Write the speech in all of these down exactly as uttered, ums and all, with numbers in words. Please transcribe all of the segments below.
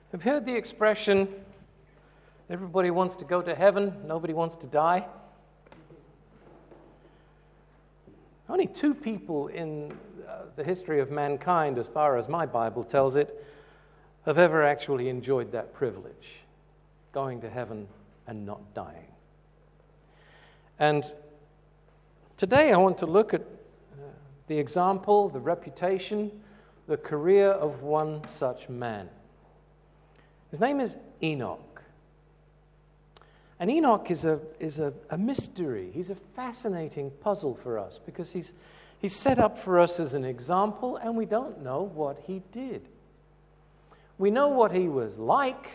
Have you heard the expression, everybody wants to go to heaven, nobody wants to die? Only two people in uh, the history of mankind, as far as my Bible tells it, have ever actually enjoyed that privilege, going to heaven and not dying. And today I want to look at uh, the example, the reputation, the career of one such man. His name is Enoch. And Enoch is a is a, a mystery. He's a fascinating puzzle for us because he's he's set up for us as an example, and we don't know what he did. We know what he was like.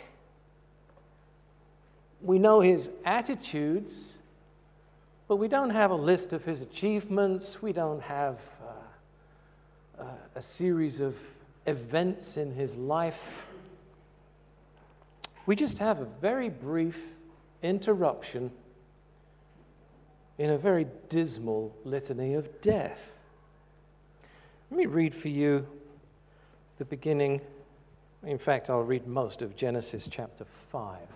We know his attitudes, but we don't have a list of his achievements. We don't have uh, uh, a series of events in his life. We just have a very brief interruption in a very dismal litany of death. Let me read for you the beginning. In fact, I'll read most of Genesis chapter five.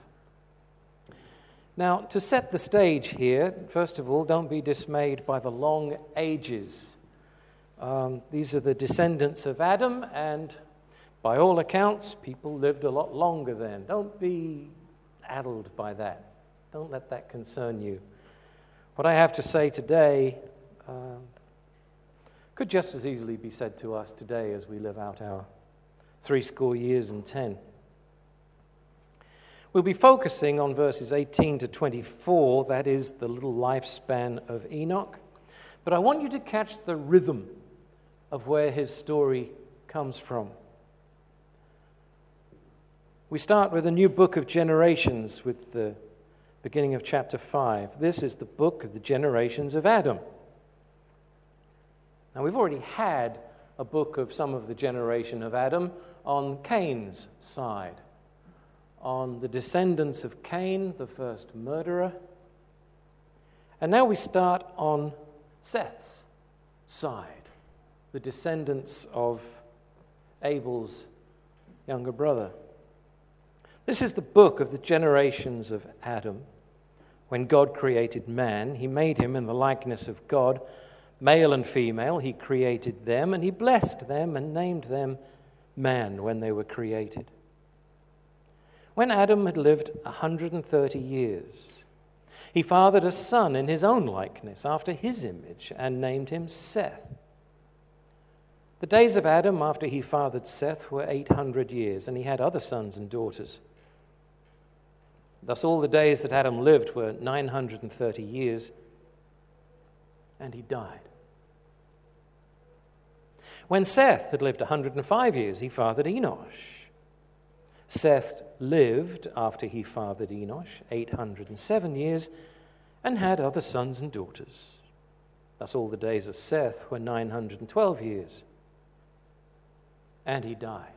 Now, to set the stage here, first of all, don't be dismayed by the long ages. Um, these are the descendants of Adam, and by all accounts, people lived a lot longer then. Don't be addled by that. Don't let that concern you. What I have to say today uh, could just as easily be said to us today as we live out our three score years and ten. We'll be focusing on verses eighteen to twenty-four, that is the little lifespan of Enoch. But I want you to catch the rhythm of where his story comes from. We start with a new book of generations with the beginning of chapter five. This is the book of the generations of Adam. Now, we've already had a book of some of the generation of Adam on Cain's side, on the descendants of Cain, the first murderer. And now we start on Seth's side, the descendants of Abel's younger brother. This is the book of the generations of Adam. When God created man, he made him in the likeness of God. Male and female, he created them, and he blessed them and named them man when they were created. When Adam had lived one hundred thirty years, he fathered a son in his own likeness, after his image, and named him Seth. The days of Adam after he fathered Seth were eight hundred years, and he had other sons and daughters. Thus all the days that Adam lived were nine hundred thirty years, and he died. When Seth had lived one hundred five years, he fathered Enosh. Seth lived, after he fathered Enosh, eight hundred seven years, and had other sons and daughters. Thus all the days of Seth were nine hundred twelve years, and he died.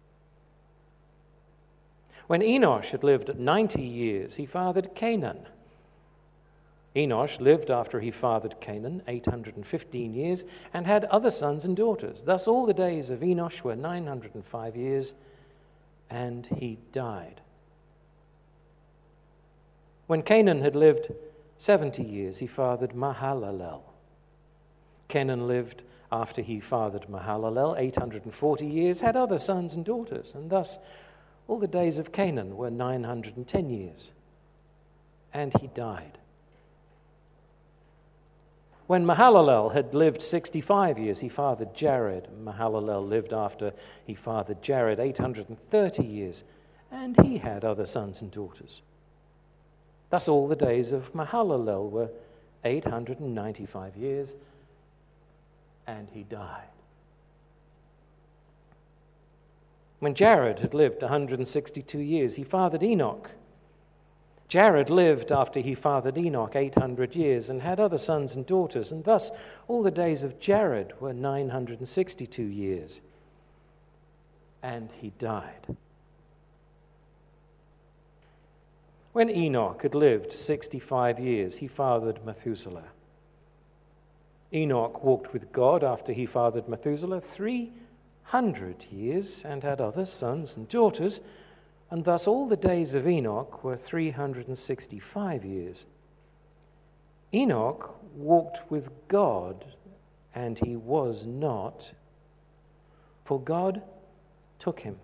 When Enosh had lived ninety years, he fathered Canaan. Enosh lived after he fathered Canaan eight hundred fifteen years and had other sons and daughters. Thus all the days of Enosh were nine hundred five years, and he died. When Canaan had lived seventy years, he fathered Mahalalel. Canaan lived after he fathered Mahalalel eight hundred forty years, had other sons and daughters, and thus all the days of Canaan were nine hundred ten years, and he died. When Mahalalel had lived sixty-five years, he fathered Jared. Mahalalel lived after he fathered Jared eight hundred thirty years, and he had other sons and daughters. Thus all the days of Mahalalel were eight hundred ninety-five years, and he died. When Jared had lived one hundred sixty-two years, he fathered Enoch. Jared lived after he fathered Enoch eight hundred years and had other sons and daughters, and thus all the days of Jared were nine hundred sixty-two years, and he died. When Enoch had lived sixty-five years, he fathered Methuselah. Enoch walked with God after he fathered Methuselah three hundred years and had other sons and daughters. And thus all the days of Enoch were three hundred sixty-five years. Enoch walked with God, and he was not, for God took him.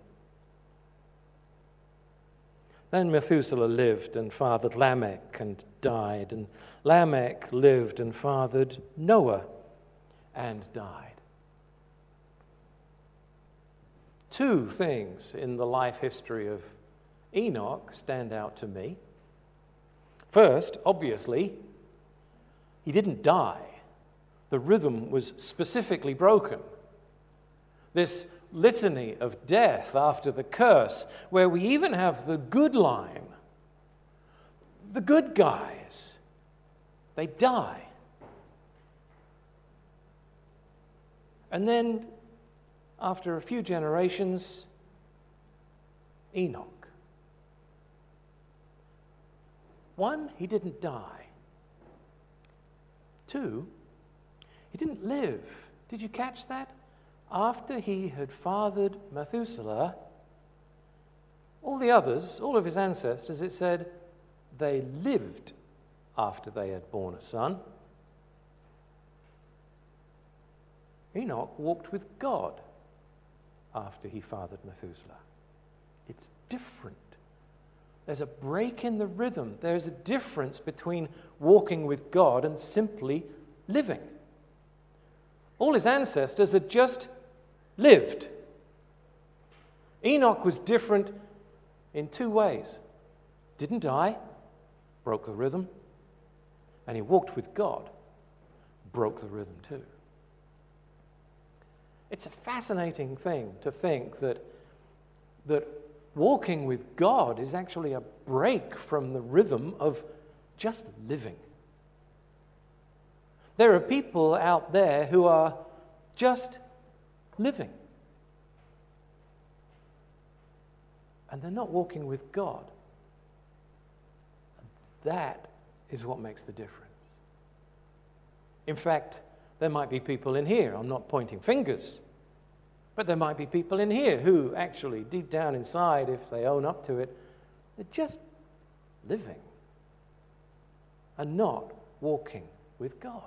Then Methuselah lived and fathered Lamech and died, and Lamech lived and fathered Noah and died. Two things in the life history of Enoch stand out to me. First, obviously, he didn't die. The rhythm was specifically broken. This litany of death after the curse, where we even have the good line, the good guys, they die. And then, after a few generations, Enoch. One, he didn't die. Two, he didn't live. Did you catch that? After he had fathered Methuselah, all the others, all of his ancestors, it said, they lived after they had born a son. Enoch walked with God after he fathered Methuselah. It's different. There's a break in the rhythm. There's a difference between walking with God and simply living. All his ancestors had just lived. Enoch was different in two ways. Didn't die, broke the rhythm, and he walked with God, broke the rhythm too. It's a fascinating thing to think that, that walking with God is actually a break from the rhythm of just living. There are people out there who are just living. And they're not walking with God. That is what makes the difference. In fact, there might be people in here, I'm not pointing fingers, but there might be people in here who actually, deep down inside, if they own up to it, they're just living and not walking with God.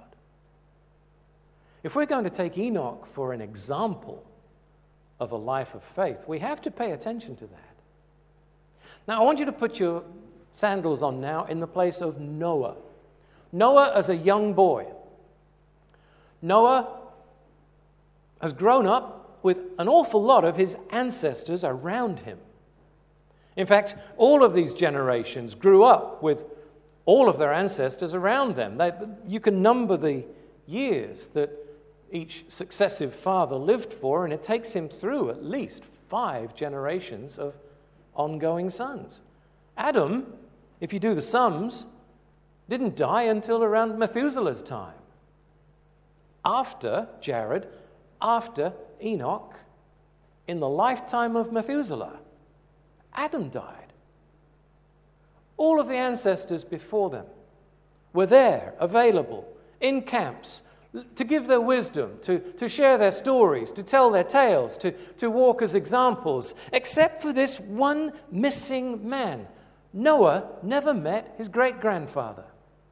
If we're going to take Enoch for an example of a life of faith, we have to pay attention to that. Now, I want you to put your sandals on now in the place of Noah. Noah as a young boy. Noah has grown up with an awful lot of his ancestors around him. In fact, all of these generations grew up with all of their ancestors around them. They, you can number the years that each successive father lived for, and it takes him through at least five generations of ongoing sons. Adam, if you do the sums, didn't die until around Methuselah's time. After Jared, after Enoch, in the lifetime of Methuselah, Adam died. All of the ancestors before them were there, available, in camps, to give their wisdom, to, to share their stories, to tell their tales, to, to walk as examples, except for this one missing man. Noah never met his great-grandfather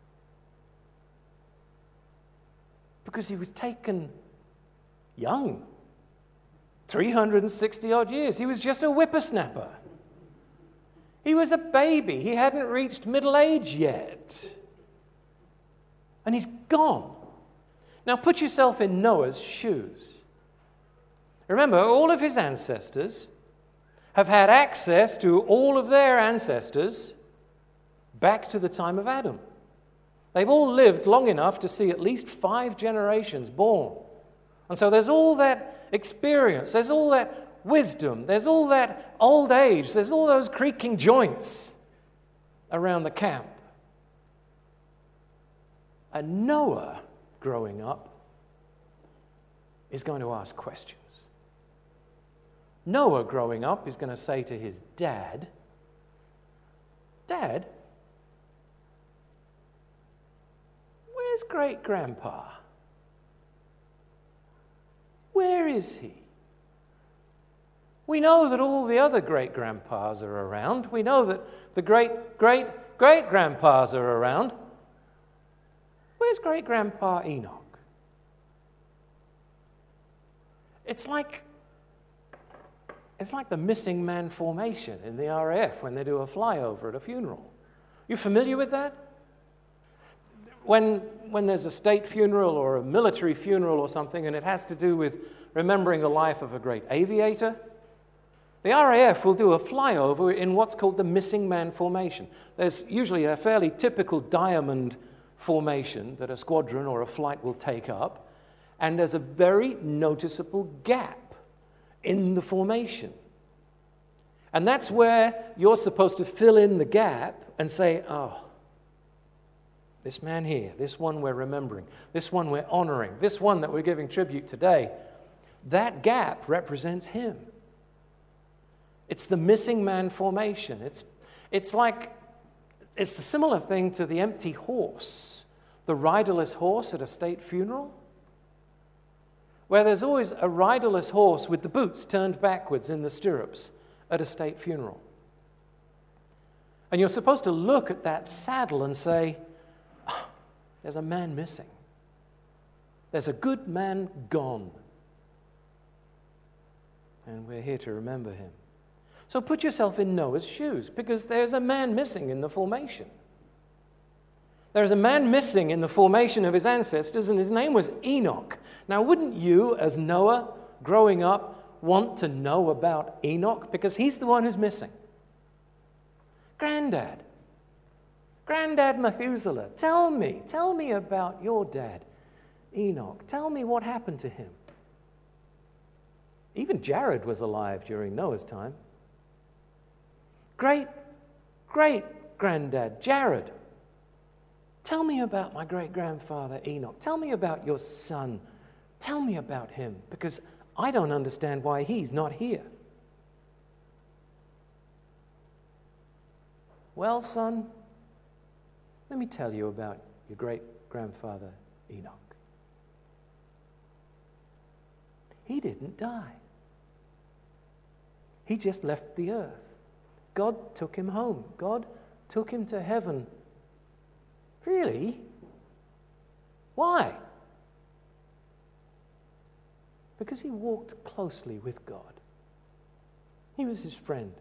because he was taken young, three hundred sixty odd years. He was just a whippersnapper. He was a baby. He hadn't reached middle age yet. And he's gone. Now put yourself in Noah's shoes. Remember, all of his ancestors have had access to all of their ancestors back to the time of Adam. They've all lived long enough to see at least five generations born. And so there's all that experience, there's all that wisdom, there's all that old age, there's all those creaking joints around the camp. And Noah, growing up, is going to ask questions. Noah, growing up, is going to say to his dad, Dad, where's great-grandpa? Where is he? We know that all the other great-grandpas are around. We know that the great-great-great-grandpas are around. Where's great-grandpa Enoch? It's like, it's like the missing man formation in the R A F when they do a flyover at a funeral. You familiar with that? When, when there's a state funeral or a military funeral or something, and it has to do with remembering the life of a great aviator, the R A F will do a flyover in what's called the missing man formation. There's usually a fairly typical diamond formation that a squadron or a flight will take up, and there's a very noticeable gap in the formation. And that's where you're supposed to fill in the gap and say, oh, this man here, this one we're remembering, this one we're honoring, this one that we're giving tribute today, that gap represents him. It's the missing man formation. It's, it's like, it's a similar thing to the empty horse, the riderless horse at a state funeral, where there's always a riderless horse with the boots turned backwards in the stirrups at a state funeral. And you're supposed to look at that saddle and say, oh, there's a man missing. There's a good man gone. And we're here to remember him. So put yourself in Noah's shoes, because there's a man missing in the formation. There's a man missing in the formation of his ancestors, and his name was Enoch. Now, wouldn't you, as Noah, growing up, want to know about Enoch? Because he's the one who's missing. Granddad, Granddad Methuselah, tell me, tell me about your dad, Enoch. Tell me what happened to him. Even Jared was alive during Noah's time. Great, great granddad, Jared. Tell me about my great-grandfather Enoch. Tell me about your son. Tell me about him, because I don't understand why he's not here. Well, son, let me tell you about your great-grandfather Enoch. He didn't die. He just left the earth. God took him home. God took him to heaven. Really? Why? Because he walked closely with God. He was his friend.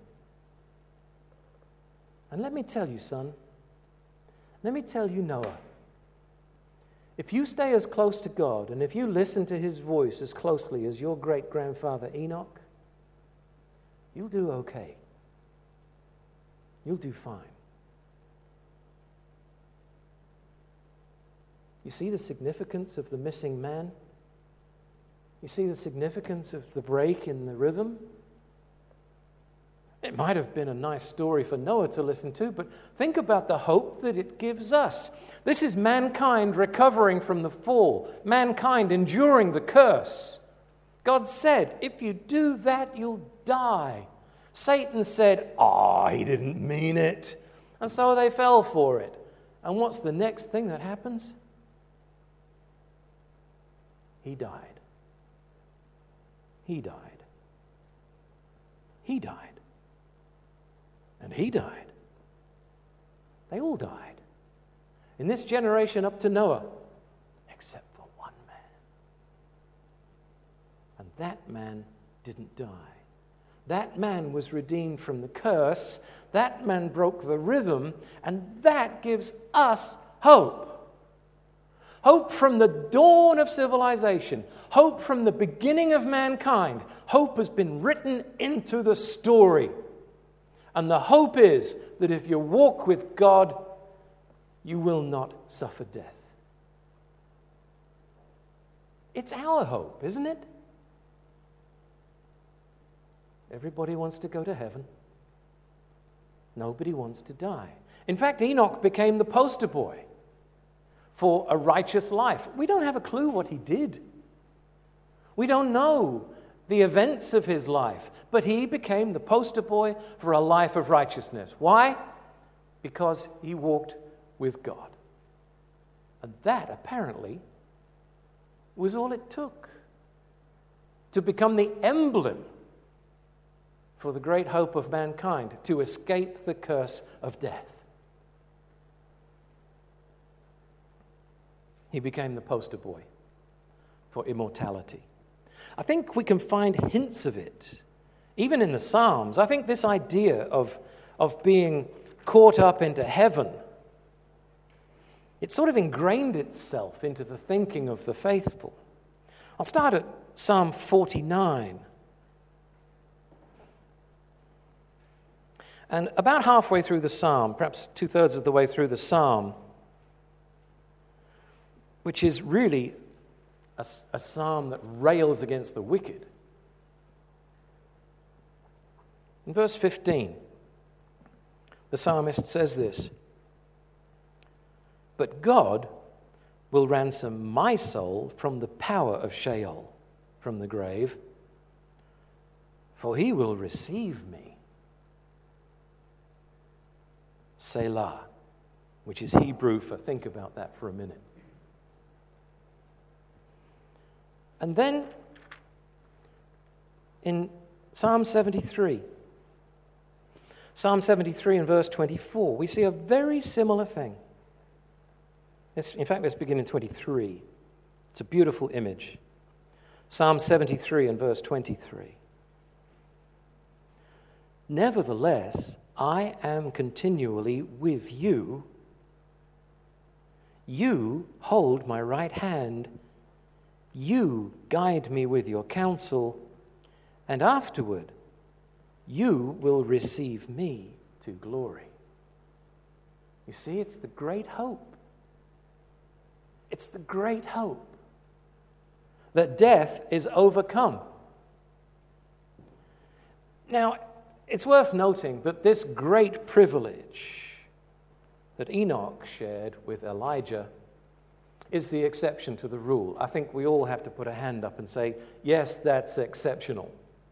And let me tell you, son, let me tell you, Noah, if you stay as close to God and if you listen to his voice as closely as your great-grandfather Enoch, you'll do okay. You'll do fine. You see the significance of the missing man? You see the significance of the break in the rhythm? It might have been a nice story for Noah to listen to, but think about the hope that it gives us. This is mankind recovering from the fall, mankind enduring the curse. God said, if you do that, you'll die. Satan said, oh, he didn't mean it. And so they fell for it. And what's the next thing that happens? He died. He died. He died. And he died. They all died. In this generation up to Noah, except for one man. And that man didn't die. That man was redeemed from the curse. That man broke the rhythm. And that gives us hope. Hope from the dawn of civilization. Hope from the beginning of mankind. Hope has been written into the story. And the hope is that if you walk with God, you will not suffer death. It's our hope, isn't it? Everybody wants to go to heaven. Nobody wants to die. In fact, Enoch became the poster boy for a righteous life. We don't have a clue what he did. We don't know the events of his life, but he became the poster boy for a life of righteousness. Why? Because he walked with God. And that, apparently, was all it took to become the emblem for the great hope of mankind, to escape the curse of death. He became the poster boy for immortality. I think we can find hints of it, even in the Psalms. I think this idea of, of being caught up into heaven, it sort of ingrained itself into the thinking of the faithful. I'll start at Psalm forty-nine. And about halfway through the psalm, perhaps two-thirds of the way through the psalm, which is really a, a psalm that rails against the wicked. In verse fifteen, the psalmist says this: "But God will ransom my soul from the power of Sheol, from the grave, for he will receive me. Selah," which is Hebrew for think about that for a minute. And then in Psalm seventy-three, Psalm seventy-three and verse twenty-four, we see a very similar thing. Let's, in fact, let's begin in twenty-three. It's a beautiful image. Psalm seventy-three and verse twenty-three. "Nevertheless, I am continually with you. You hold my right hand. You guide me with your counsel, and afterward you will receive me to glory." You see, it's the great hope. It's the great hope that death is overcome. Now, it's worth noting that this great privilege that Enoch shared with Elijah is the exception to the rule. I think we all have to put a hand up and say, yes, that's exceptional.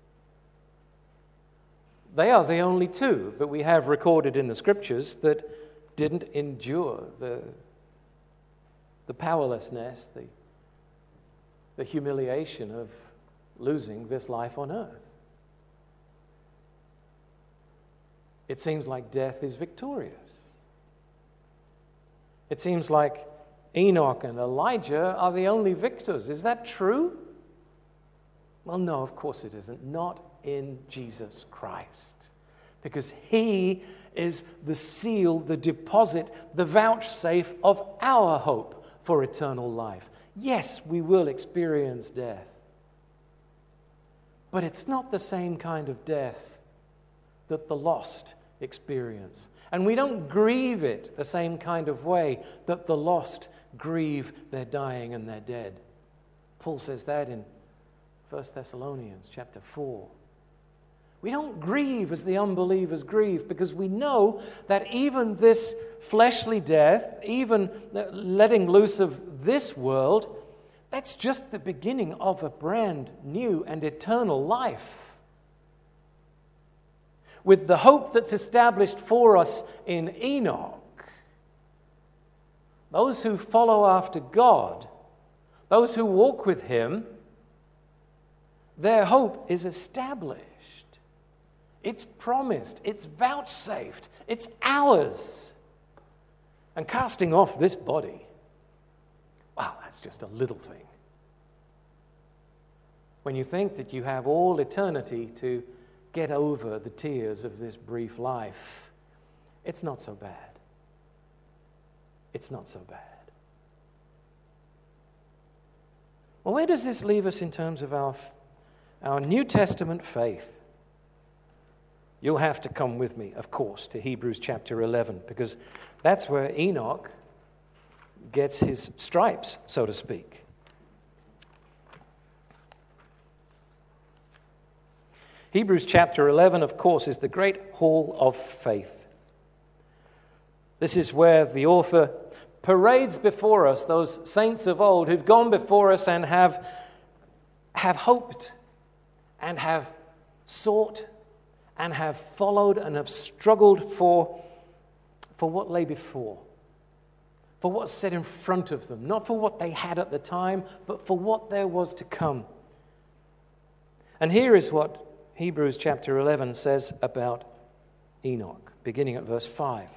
They are the only two that we have recorded in the Scriptures that didn't endure the, the powerlessness, the, the humiliation of losing this life on earth. It seems like death is victorious. It seems like Enoch and Elijah are the only victors. Is that true? Well, no, of course it isn't. Not in Jesus Christ. Because he is the seal, the deposit, the vouchsafe of our hope for eternal life. Yes, we will experience death. But it's not the same kind of death that the lost experience. And we don't grieve it the same kind of way that the lost grieve their dying and their dead. Paul says that in First Thessalonians chapter four. We don't grieve as the unbelievers grieve, because we know that even this fleshly death, even letting loose of this world, that's just the beginning of a brand new and eternal life. With the hope that's established for us in Enoch, those who follow after God, those who walk with him, their hope is established. It's promised, it's vouchsafed, it's ours. And casting off this body, wow, that's just a little thing. When you think that you have all eternity to get over the tears of this brief life, it's not so bad. It's not so bad. Well, where does this leave us in terms of our, our New Testament faith? You'll have to come with me, of course, to Hebrews chapter eleven, because that's where Enoch gets his stripes, so to speak. Hebrews chapter eleven, of course, is the great hall of faith. This is where the author parades before us those saints of old who've gone before us and have, have hoped and have sought and have followed and have struggled for, for what lay before, for what's set in front of them, not for what they had at the time, but for what there was to come. And here is what Hebrews chapter eleven says about Enoch, beginning at verse five.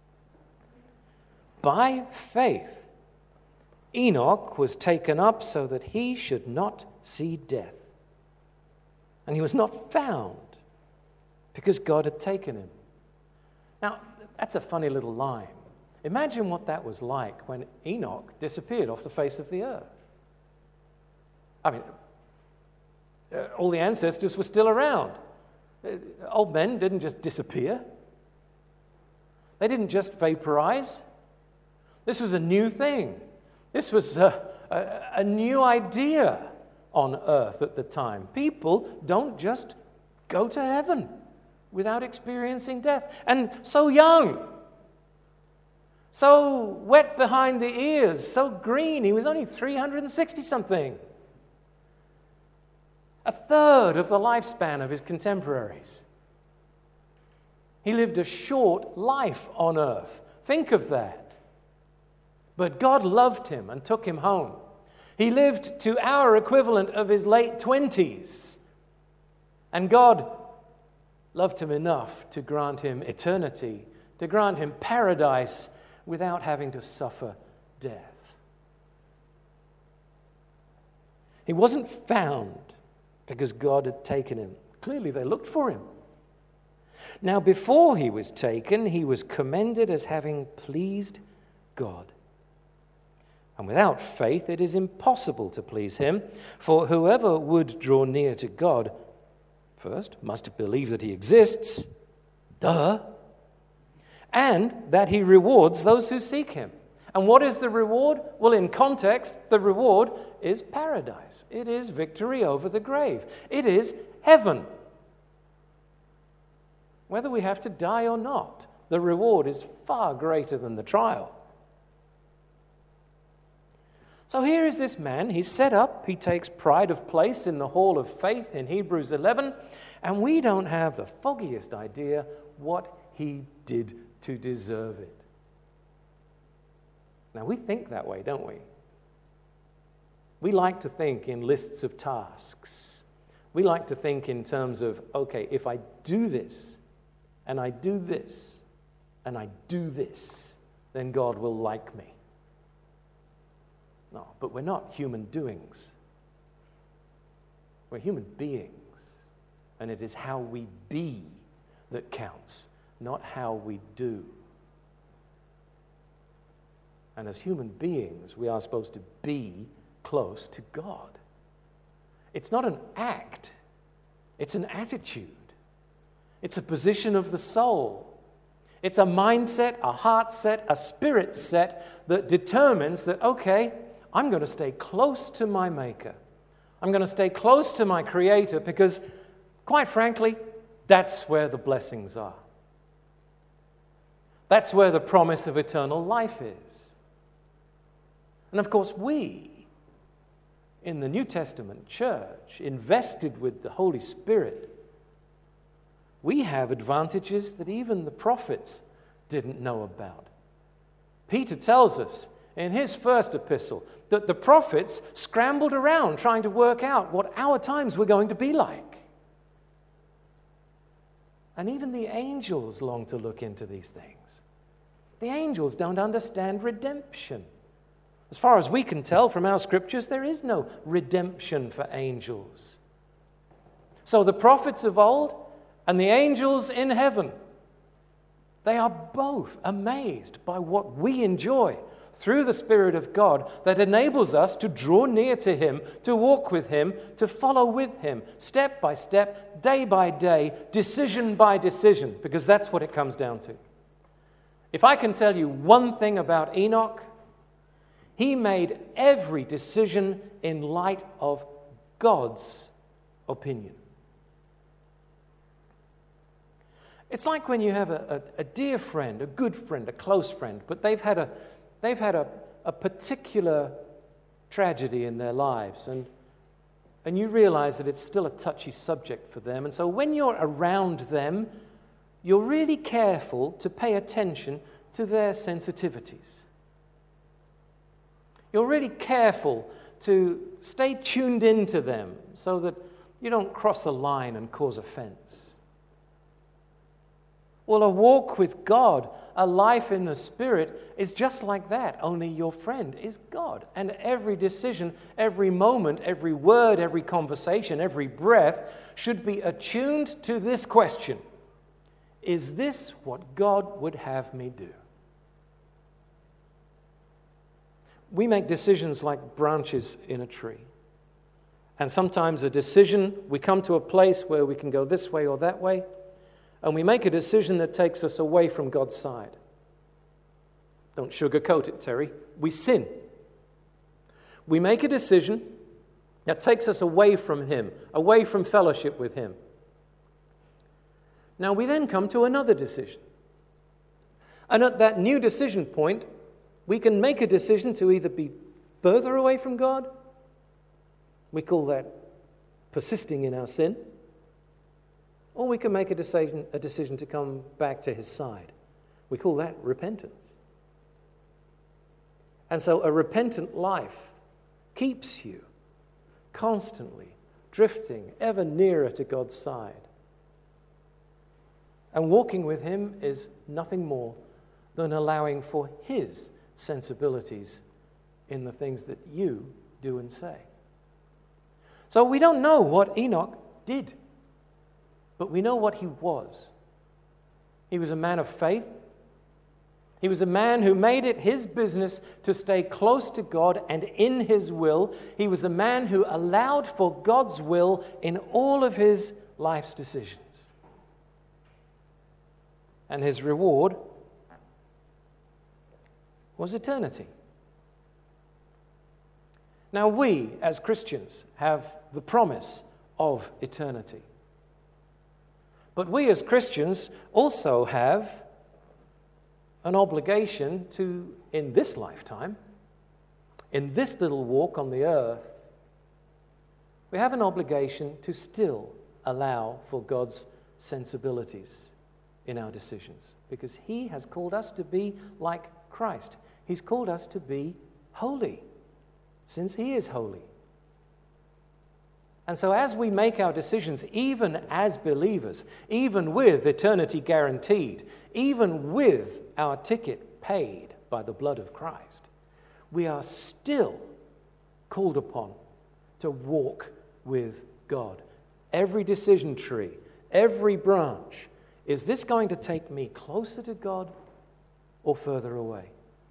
By faith, Enoch was taken up so that he should not see death. And he was not found because God had taken him. Now, that's a funny little line. Imagine what that was like when Enoch disappeared off the face of the earth. I mean, uh, all the ancestors were still around. Uh, old men didn't just disappear. They didn't just vaporize. This was a new thing. This was a, a, a new idea on earth at the time. People don't just go to heaven without experiencing death. And so young, so wet behind the ears, so green. He was only three hundred sixty something. A third of the lifespan of his contemporaries. He lived a short life on earth. Think of that. But God loved him and took him home. He lived to our equivalent of his late twenties. And God loved him enough to grant him eternity, to grant him paradise without having to suffer death. He wasn't found because God had taken him. Clearly, they looked for him. Now, before he was taken, he was commended as having pleased God. And without faith, it is impossible to please him, for whoever would draw near to God first must believe that he exists, duh, and that he rewards those who seek him. And what is the reward? Well, in context, the reward is paradise. It is victory over the grave. It is heaven. Whether we have to die or not, the reward is far greater than the trial. So here is this man. He's set up. He takes pride of place in the hall of faith in Hebrews eleven. And we don't have the foggiest idea what he did to deserve it. Now, we think that way, don't we? We like to think in lists of tasks. We like to think in terms of, okay, if I do this, and I do this, and I do this, then God will like me. No, but we're not human doings. We're human beings. And it is how we be that counts, not how we do. And as human beings, we are supposed to be close to God. It's not an act. It's an attitude. It's a position of the soul. It's a mindset, a heart set, a spirit set that determines that, okay, I'm going to stay close to my Maker. I'm going to stay close to my Creator because, quite frankly, that's where the blessings are. That's where the promise of eternal life is. And of course, we, in the New Testament church, invested with the Holy Spirit, we have advantages that even the prophets didn't know about. Peter tells us in his first epistle that the prophets scrambled around trying to work out what our times were going to be like. And even the angels long to look into these things. The angels don't understand redemption. As far as we can tell from our scriptures, there is no redemption for angels. So the prophets of old and the angels in heaven, they are both amazed by what we enjoy through the Spirit of God that enables us to draw near to Him, to walk with Him, to follow with Him, step by step, day by day, decision by decision, because that's what it comes down to. If I can tell you one thing about Enoch, he made every decision in light of God's opinion. It's like when you have a, a, a dear friend, a good friend, a close friend, but they've had a they've had a, a particular tragedy in their lives, and and you realize that it's still a touchy subject for them. And so when you're around them, you're really careful to pay attention to their sensitivities. You're really careful to stay tuned into them so that You don't cross a line and cause offense. Well, a walk with God, a life in the Spirit, is just like that, only your friend is God. And every decision, every moment, every word, every conversation, every breath should be attuned to this question: is this what God would have me do? We make decisions like branches in a tree. And sometimes a decision, we come to a place where we can go this way or that way, and we make a decision that takes us away from God's side. Don't sugarcoat it, Terry. We sin. We make a decision that takes us away from Him, away from fellowship with Him. Now we then come to another decision. And at that new decision point, we can make a decision to either be further away from God. We call that persisting in our sin. Or we can make a decision, a decision to come back to His side. We call that repentance. And so a repentant life keeps you constantly drifting ever nearer to God's side. And walking with Him is nothing more than allowing for His sensibilities in the things that you do and say. So we don't know what Enoch did, but we know what he was. He was a man of faith. He was a man who made it his business to stay close to God and in His will. He was a man who allowed for God's will in all of his life's decisions. And his reward was eternity. Now we, as Christians, have the promise of eternity. But we as Christians also have an obligation to, in this lifetime, in this little walk on the earth, we have an obligation to still allow for God's sensibilities in our decisions, because He has called us to be like Christ. He's called us to be holy, since He is holy. And so as we make our decisions, even as believers, even with eternity guaranteed, even with our ticket paid by the blood of Christ, we are still called upon to walk with God. Every decision tree, every branch, is this going to take me closer to God or further away?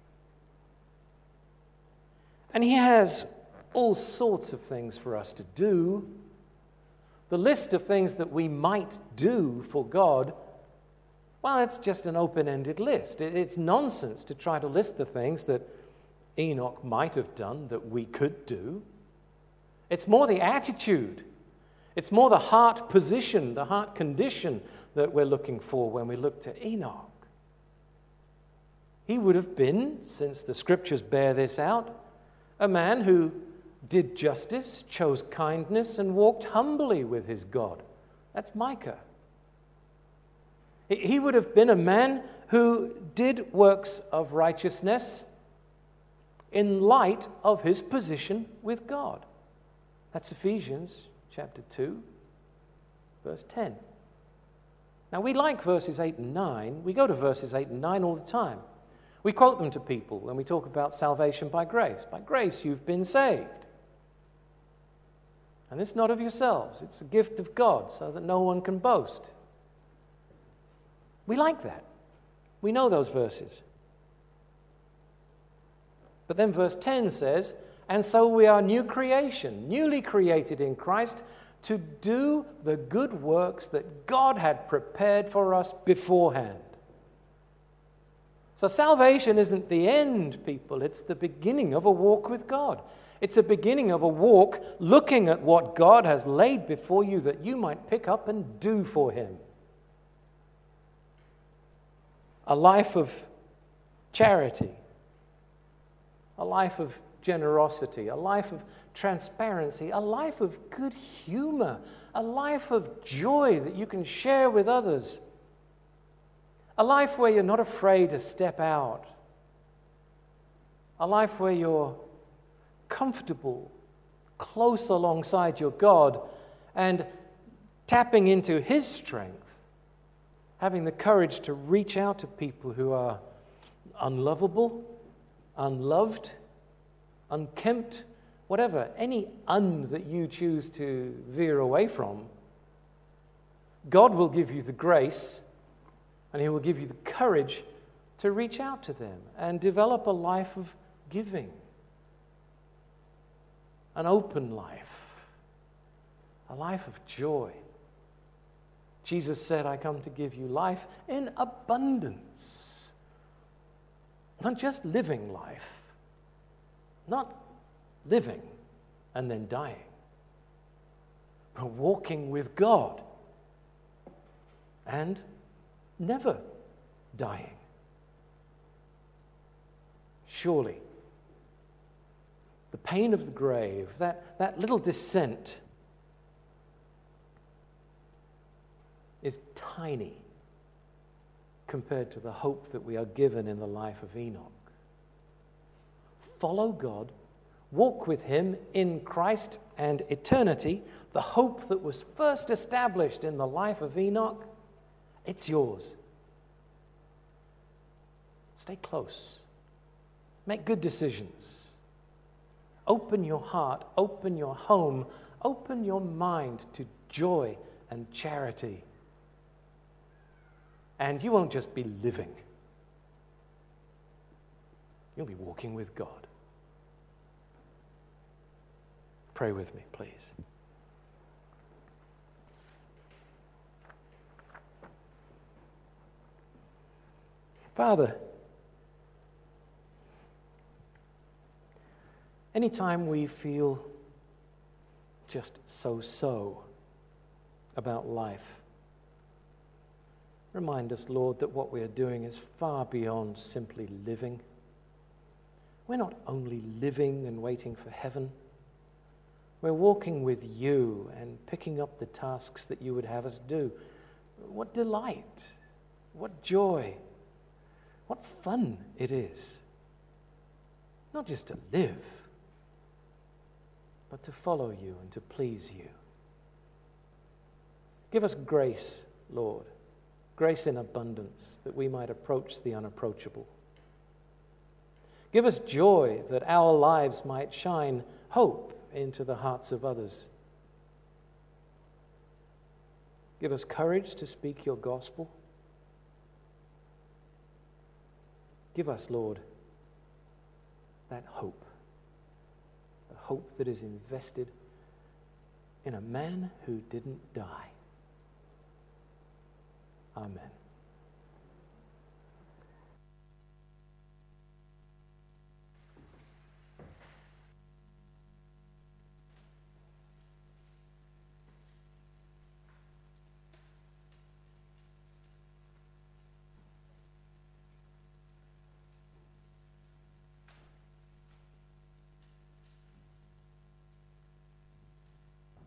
And He has all sorts of things for us to do. The list of things that we might do for God, well, it's just an open-ended list. It's nonsense to try to list the things that Enoch might have done that we could do. It's more the attitude. It's more the heart position, the heart condition that we're looking for when we look to Enoch. He would have been, since the Scriptures bear this out, a man who did justice, chose kindness, and walked humbly with his God. That's Micah. He would have been a man who did works of righteousness in light of his position with God. That's Ephesians chapter two, verse ten. Now, we like verses eight and nine. We go to verses eight and nine all the time. We quote them to people when we talk about salvation by grace. By grace you've been saved. And it's not of yourselves. It's a gift of God so that no one can boast. We like that. We know those verses. But then verse ten says, and so we are new creation, newly created in Christ, to do the good works that God had prepared for us beforehand. So salvation isn't the end, people. It's the beginning of a walk with God. It's a beginning of a walk looking at what God has laid before you that you might pick up and do for Him. A life of charity, a life of generosity, a life of transparency, a life of good humor, a life of joy that you can share with others, a life where you're not afraid to step out, a life where you're comfortable, close alongside your God, and tapping into His strength, having the courage to reach out to people who are unlovable, unloved, unkempt, whatever, any un that you choose to veer away from, God will give you the grace and He will give you the courage to reach out to them and develop a life of giving, an open life, a life of joy. Jesus said, I come to give you life in abundance. Not just living life, not living and then dying, but walking with God and never dying. Surely, the pain of the grave, that, that little descent, is tiny compared to the hope that we are given in the life of Enoch. Follow God, walk with Him in Christ and eternity, the hope that was first established in the life of Enoch, it's yours. Stay close. Make good decisions. Open your heart, open your home, open your mind to joy and charity. And you won't just be living. You'll be walking with God. Pray with me, please. Father, anytime we feel just so-so about life, remind us, Lord, that what we are doing is far beyond simply living. We're not only living and waiting for heaven. We're walking with you and picking up the tasks that you would have us do. What delight, what joy, what fun it is. Not just to live, but to follow you and to please you. Give us grace, Lord, grace in abundance, that we might approach the unapproachable. Give us joy that our lives might shine hope into the hearts of others. Give us courage to speak your gospel. Give us, Lord, that hope, a hope that is invested in a man who didn't die. Amen.